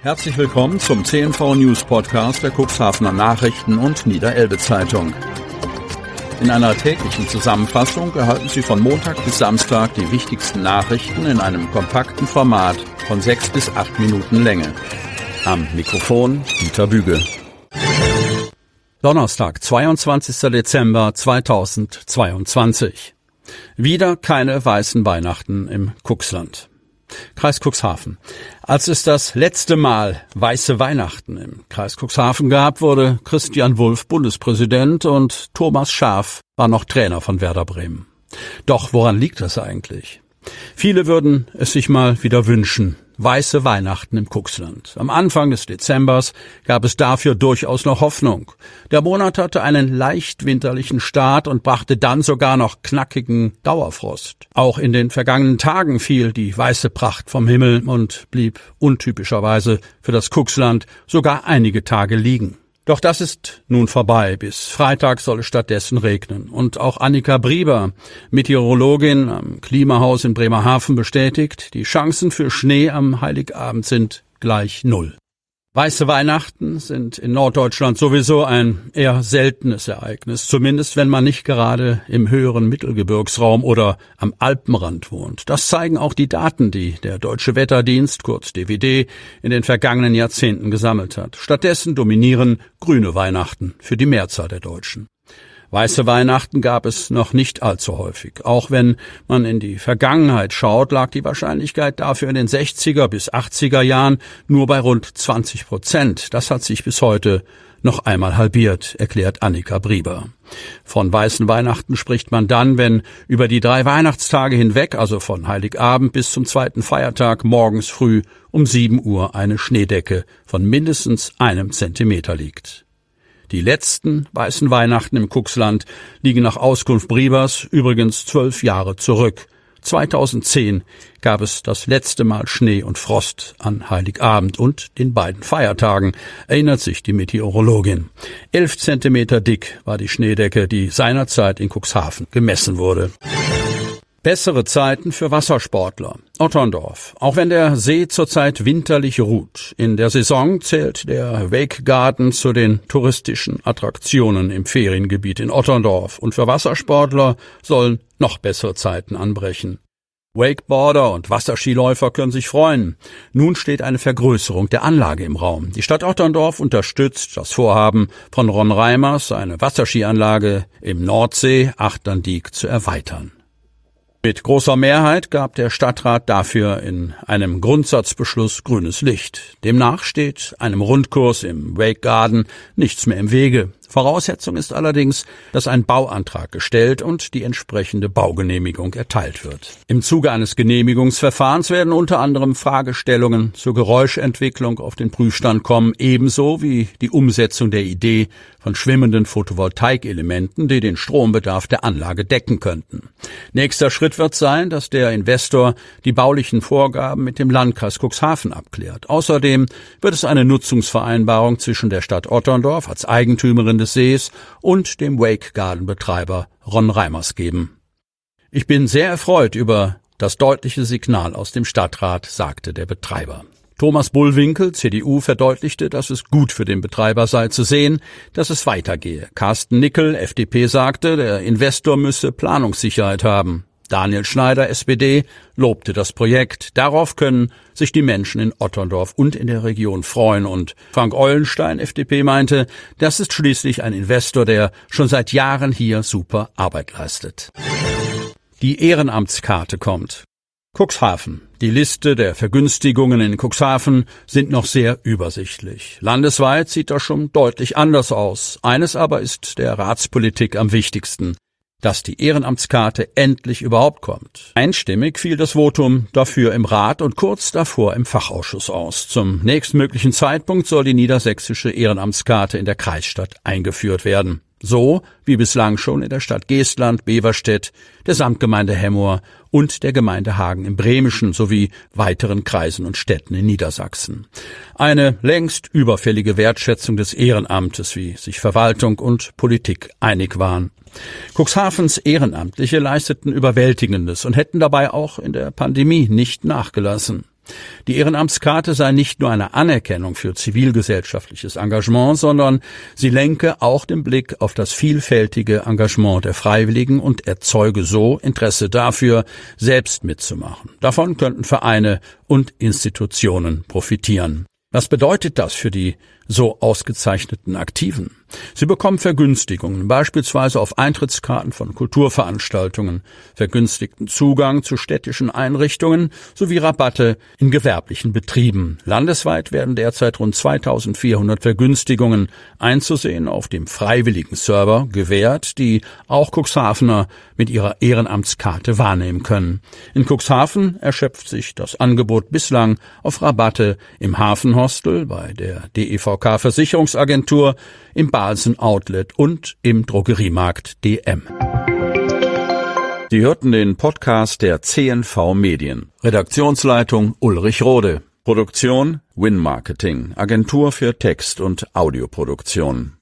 Herzlich willkommen zum CNV News Podcast der Cuxhavener Nachrichten und Niederelbe Zeitung. In einer täglichen Zusammenfassung erhalten Sie von Montag bis Samstag die wichtigsten Nachrichten in einem kompakten Format von 6 bis 8 Minuten Länge. Am Mikrofon Dieter Büge. Donnerstag, 22. Dezember 2022. Wieder keine weißen Weihnachten im Cuxland. Kreis Cuxhaven. Als es das letzte Mal weiße Weihnachten im Kreis Cuxhaven gab, wurde Christian Wulff Bundespräsident und Thomas Schaaf war noch Trainer von Werder Bremen. Doch woran liegt das eigentlich? Viele würden es sich mal wieder wünschen. Weiße Weihnachten im Cuxland. Am Anfang des Dezembers gab es dafür durchaus noch Hoffnung. Der Monat hatte einen leicht winterlichen Start und brachte dann sogar noch knackigen Dauerfrost. Auch in den vergangenen Tagen fiel die weiße Pracht vom Himmel und blieb untypischerweise für das Cuxland sogar einige Tage liegen. Doch das ist nun vorbei. Bis Freitag soll es stattdessen regnen. Und auch Annika Brieber, Meteorologin am Klimahaus in Bremerhaven, bestätigt, die Chancen für Schnee am Heiligabend sind gleich 0. Weiße Weihnachten sind in Norddeutschland sowieso ein eher seltenes Ereignis, zumindest wenn man nicht gerade im höheren Mittelgebirgsraum oder am Alpenrand wohnt. Das zeigen auch die Daten, die der Deutsche Wetterdienst, kurz DWD, in den vergangenen Jahrzehnten gesammelt hat. Stattdessen dominieren grüne Weihnachten für die Mehrzahl der Deutschen. Weiße Weihnachten gab es noch nicht allzu häufig. Auch wenn man in die Vergangenheit schaut, lag die Wahrscheinlichkeit dafür in den 60er bis 80er Jahren nur bei rund 20%. Das hat sich bis heute noch einmal halbiert, erklärt Annika Brieber. Von weißen Weihnachten spricht man dann, wenn über die 3 Weihnachtstage hinweg, also von Heiligabend bis zum zweiten Feiertag, morgens früh um 7 Uhr eine Schneedecke von mindestens 1 Zentimeter liegt. Die letzten weißen Weihnachten im Cuxland liegen nach Auskunft Briebers übrigens 12 Jahre zurück. 2010 gab es das letzte Mal Schnee und Frost an Heiligabend und den beiden Feiertagen, erinnert sich die Meteorologin. 11 Zentimeter dick war die Schneedecke, die seinerzeit in Cuxhaven gemessen wurde. Bessere Zeiten für Wassersportler. Otterndorf. Auch wenn der See zurzeit winterlich ruht. In der Saison zählt der Wake Garden zu den touristischen Attraktionen im Feriengebiet in Otterndorf. Und für Wassersportler sollen noch bessere Zeiten anbrechen. Wakeboarder und Wasserskiläufer können sich freuen. Nun steht eine Vergrößerung der Anlage im Raum. Die Stadt Otterndorf unterstützt das Vorhaben von Ron Reimers, eine Wasserskianlage im Nordsee Achterndiek zu erweitern. Mit großer Mehrheit gab der Stadtrat dafür in einem Grundsatzbeschluss grünes Licht. Demnach steht einem Rundkurs im Wake Garden nichts mehr im Wege. Voraussetzung ist allerdings, dass ein Bauantrag gestellt und die entsprechende Baugenehmigung erteilt wird. Im Zuge eines Genehmigungsverfahrens werden unter anderem Fragestellungen zur Geräuschentwicklung auf den Prüfstand kommen, ebenso wie die Umsetzung der Idee von schwimmenden Photovoltaikelementen, die den Strombedarf der Anlage decken könnten. Nächster Schritt wird sein, dass der Investor die baulichen Vorgaben mit dem Landkreis Cuxhaven abklärt. Außerdem wird es eine Nutzungsvereinbarung zwischen der Stadt Otterndorf als Eigentümerin des Sees und dem Wake Garden Betreiber Ron Reimers geben. Ich bin sehr erfreut über das deutliche Signal aus dem Stadtrat, sagte der Betreiber. Thomas Bullwinkel, CDU, verdeutlichte, dass es gut für den Betreiber sei zu sehen, dass es weitergehe. Carsten Nickel, FDP, sagte, der Investor müsse Planungssicherheit haben. Daniel Schneider, SPD, lobte das Projekt. Darauf können sich die Menschen in Otterndorf und in der Region freuen. Und Frank Eulenstein, FDP, meinte, das ist schließlich ein Investor, der schon seit Jahren hier super Arbeit leistet. Die Ehrenamtskarte kommt. Cuxhaven. Die Liste der Vergünstigungen in Cuxhaven sind noch sehr übersichtlich. Landesweit sieht das schon deutlich anders aus. Eines aber ist der Ratspolitik am wichtigsten: dass die Ehrenamtskarte endlich überhaupt kommt. Einstimmig fiel das Votum dafür im Rat und kurz davor im Fachausschuss aus. Zum nächstmöglichen Zeitpunkt soll die niedersächsische Ehrenamtskarte in der Kreisstadt eingeführt werden. So wie bislang schon in der Stadt Geestland, Beverstedt, der Samtgemeinde Hemmoor und der Gemeinde Hagen im Bremischen sowie weiteren Kreisen und Städten in Niedersachsen. Eine längst überfällige Wertschätzung des Ehrenamtes, wie sich Verwaltung und Politik einig waren. Cuxhavens Ehrenamtliche leisteten Überwältigendes und hätten dabei auch in der Pandemie nicht nachgelassen. Die Ehrenamtskarte sei nicht nur eine Anerkennung für zivilgesellschaftliches Engagement, sondern sie lenke auch den Blick auf das vielfältige Engagement der Freiwilligen und erzeuge so Interesse dafür, selbst mitzumachen. Davon könnten Vereine und Institutionen profitieren. Was bedeutet das für die so ausgezeichneten Aktiven? Sie bekommen Vergünstigungen, beispielsweise auf Eintrittskarten von Kulturveranstaltungen, vergünstigten Zugang zu städtischen Einrichtungen sowie Rabatte in gewerblichen Betrieben. Landesweit werden derzeit rund 2400 Vergünstigungen einzusehen auf dem freiwilligen Server gewährt, die auch Cuxhavener mit ihrer Ehrenamtskarte wahrnehmen können. In Cuxhaven erschöpft sich das Angebot bislang auf Rabatte im Hafenhostel, bei der DEVK Versicherungsagentur, im Balsen Outlet und im Drogeriemarkt DM. Sie hörten den Podcast der CNV Medien. Redaktionsleitung Ulrich Rode. Produktion Win Marketing, Agentur für Text- und Audioproduktion.